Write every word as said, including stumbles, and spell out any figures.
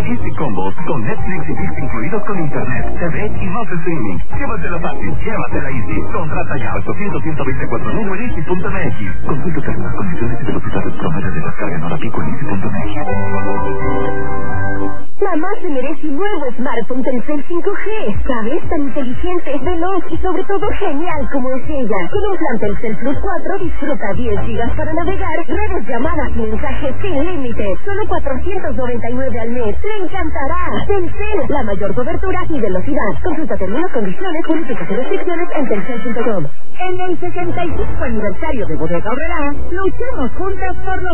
Easy Combos, con Netflix y Disney incluidos con internet, T V y más streaming. Llévatela fácil, llévatela Easy. Contrata ya ochocientos, ciento veinticuatro mil en easy punto m x. Consulta términos, condiciones y velocidades promedio de descarga en hora pico en easy punto m x. Mamá se merece un nuevo smartphone Telcel cinco G. ¿Sabes? Tan inteligente, veloz y sobre todo genial como es ella. Con un plan Telcel Plus cuatro disfruta diez gigas para navegar, redes, llamadas y mensajes sin límite. Solo cuatrocientos noventa y nueve al mes. ¡Te encantará! Telcel, la mayor cobertura y velocidad. Consulta términos, condiciones, políticas y restricciones en telcel punto com. En el sesenta y cinco aniversario de Bodega Aurrerá, luchemos juntas por lo